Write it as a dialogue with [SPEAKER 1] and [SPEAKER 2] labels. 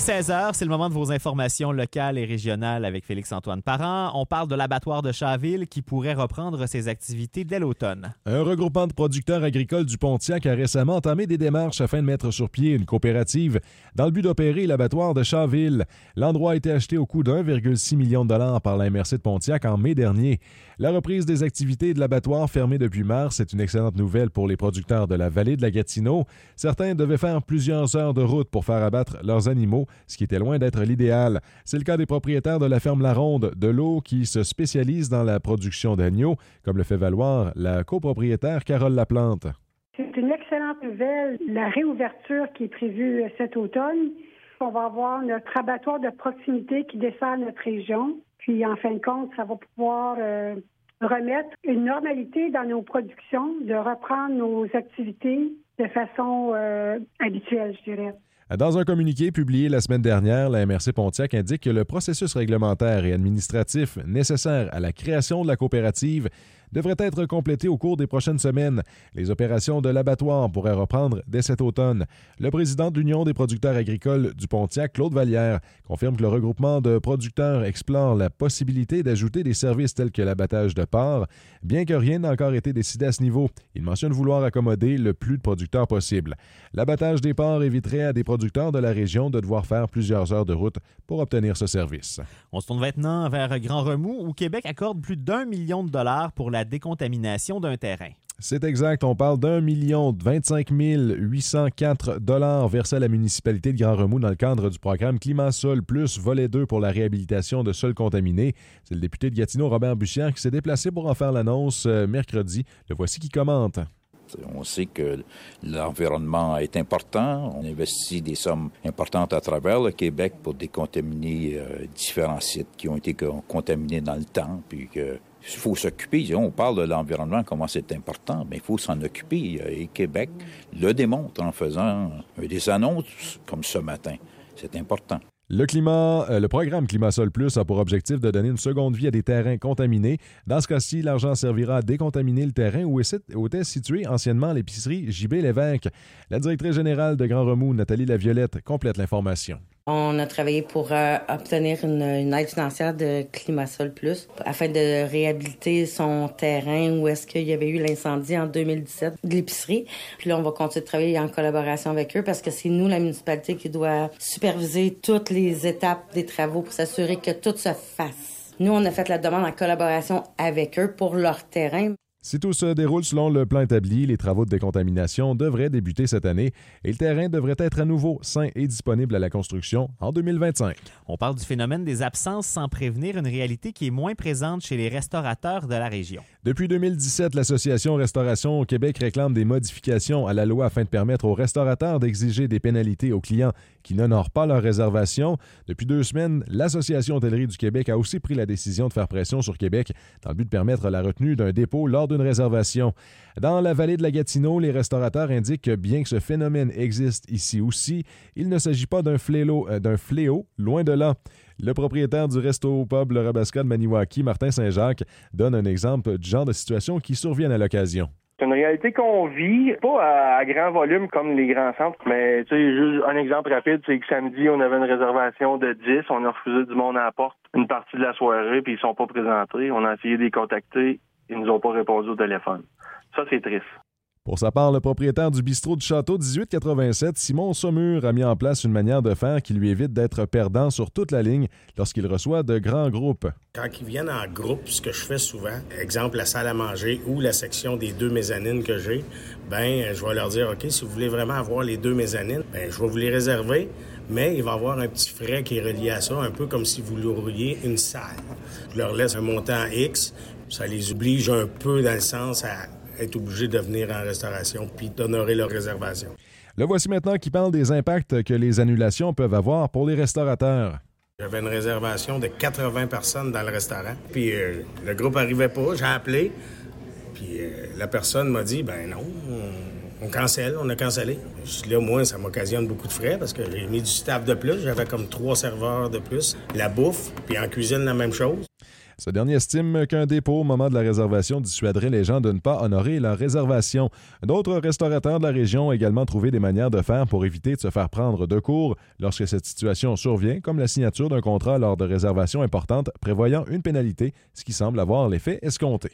[SPEAKER 1] 16h, c'est le moment de vos informations locales et régionales avec Félix-Antoine Parent. On parle de l'abattoir de Chaville qui pourrait reprendre ses activités dès l'automne.
[SPEAKER 2] Un regroupement de producteurs agricoles du Pontiac a récemment entamé des démarches afin de mettre sur pied une coopérative dans le but d'opérer l'abattoir de Chaville. L'endroit a été acheté au coût de 1,6 million de dollars par la MRC de Pontiac en mai dernier. La reprise des activités de l'abattoir fermé depuis mars est une excellente nouvelle pour les producteurs de la vallée de la Gatineau. Certains devaient faire plusieurs heures de route pour faire abattre leurs animaux, ce qui était loin d'être l'idéal. C'est le cas des propriétaires de la ferme La Ronde de l'eau qui se spécialise dans la production d'agneaux, comme le fait valoir la copropriétaire Carole Laplante.
[SPEAKER 3] C'est une excellente nouvelle, la réouverture qui est prévue cet automne. On va avoir notre abattoir de proximité qui dessert notre région. Puis, en fin de compte, ça va pouvoir remettre une normalité dans nos productions, de reprendre nos activités de façon habituelle, je dirais.
[SPEAKER 2] Dans un communiqué publié la semaine dernière, la MRC Pontiac indique que le processus réglementaire et administratif nécessaire à la création de la coopérative devrait être complété au cours des prochaines semaines. Les opérations de l'abattoir pourraient reprendre dès cet automne. Le président de l'Union des producteurs agricoles du Pontiac, Claude Vallière, confirme que le regroupement de producteurs explore la possibilité d'ajouter des services tels que l'abattage de porcs, bien que rien n'a encore été décidé à ce niveau. Il mentionne vouloir accommoder le plus de producteurs possible. L'abattage des porcs éviterait à des producteurs de la région de devoir faire plusieurs heures de route pour obtenir ce service.
[SPEAKER 1] On se tourne maintenant vers Grand Remous, où Québec accorde plus d'1 million de dollars pour la décontamination d'un terrain.
[SPEAKER 2] C'est exact, on parle d'1 025 804 $ versés à la municipalité de Grand Remous dans le cadre du programme Climat-Sol Plus volet 2 pour la réhabilitation de sols contaminés. C'est le député de Gatineau, Robert Bussière, qui s'est déplacé pour en faire l'annonce mercredi. Le voici qui commente.
[SPEAKER 4] On sait que l'environnement est important. On investit des sommes importantes à travers le Québec pour décontaminer différents sites qui ont été contaminés dans le temps. Puis il faut s'occuper. On parle de l'environnement, comment c'est important, mais il faut s'en occuper. Et Québec le démontre en faisant des annonces comme ce matin. C'est important.
[SPEAKER 2] Le programme Climat-Sol Plus a pour objectif de donner une seconde vie à des terrains contaminés. Dans ce cas-ci, l'argent servira à décontaminer le terrain où était située anciennement l'épicerie J.B. Lévesque. La directrice générale de Grand Remous, Nathalie Laviolette, complète l'information.
[SPEAKER 5] On a travaillé pour obtenir une aide financière de Climat-Sol Plus afin de réhabiliter son terrain où est-ce qu'il y avait eu l'incendie en 2017 de l'épicerie. Puis là, on va continuer de travailler en collaboration avec eux parce que c'est nous, la municipalité, qui doit superviser toutes les étapes des travaux pour s'assurer que tout se fasse. Nous, on a fait la demande en collaboration avec eux pour leur terrain.
[SPEAKER 2] Si tout se déroule selon le plan établi, les travaux de décontamination devraient débuter cette année et le terrain devrait être à nouveau sain et disponible à la construction en 2025.
[SPEAKER 1] On parle du phénomène des absences sans prévenir, une réalité qui est moins présente chez les restaurateurs de la région.
[SPEAKER 2] Depuis 2017, l'Association Restauration au Québec réclame des modifications à la loi afin de permettre aux restaurateurs d'exiger des pénalités aux clients qui n'honorent pas leur réservation. Depuis 2 semaines, l'Association Hôtellerie du Québec a aussi pris la décision de faire pression sur Québec dans le but de permettre la retenue d'un dépôt lors d'une réservation. Dans la vallée de la Gatineau, les restaurateurs indiquent que bien que ce phénomène existe ici aussi, il ne s'agit pas d'un fléau, loin de là. Le propriétaire du resto pub Le Rabasca de Maniwaki, Martin Saint-Jacques, donne un exemple du genre de situation qui surviennent à l'occasion.
[SPEAKER 6] C'est une réalité qu'on vit, pas à grand volume comme les grands centres, mais tu sais, juste un exemple rapide, c'est que samedi, on avait une réservation de 10, on a refusé du monde à la porte une partie de la soirée, puis ils sont pas présentés. On a essayé de les contacter, ils nous ont pas répondu au téléphone. Ça, c'est triste.
[SPEAKER 2] Pour sa part, le propriétaire du bistrot du Château 1887, Simon Saumur, a mis en place une manière de faire qui lui évite d'être perdant sur toute la ligne lorsqu'il reçoit de grands groupes.
[SPEAKER 7] Quand ils viennent en groupe, ce que je fais souvent, exemple la salle à manger ou la section des 2 mezzanines que j'ai, je vais leur dire, OK, si vous voulez vraiment avoir les 2 mezzanines, je vais vous les réserver, mais il va y avoir un petit frais qui est relié à ça, un peu comme si vous loueriez une salle. Je leur laisse un montant X, ça les oblige un peu dans le sens à être obligés de venir en restauration puis d'honorer leur réservation.
[SPEAKER 2] Le voici maintenant qui parle des impacts que les annulations peuvent avoir pour les restaurateurs.
[SPEAKER 7] J'avais une réservation de 80 personnes dans le restaurant. Puis le groupe n'arrivait pas, j'ai appelé. Puis la personne m'a dit, non, on cancelle, on a cancellé. Je dis là, moi, ça m'occasionne beaucoup de frais parce que j'ai mis du staff de plus. J'avais comme 3 serveurs de plus. La bouffe, puis en cuisine, la même chose.
[SPEAKER 2] Ce dernier estime qu'un dépôt au moment de la réservation dissuaderait les gens de ne pas honorer leur réservation. D'autres restaurateurs de la région ont également trouvé des manières de faire pour éviter de se faire prendre de court lorsque cette situation survient, comme la signature d'un contrat lors de réservations importantes prévoyant une pénalité, ce qui semble avoir l'effet escompté.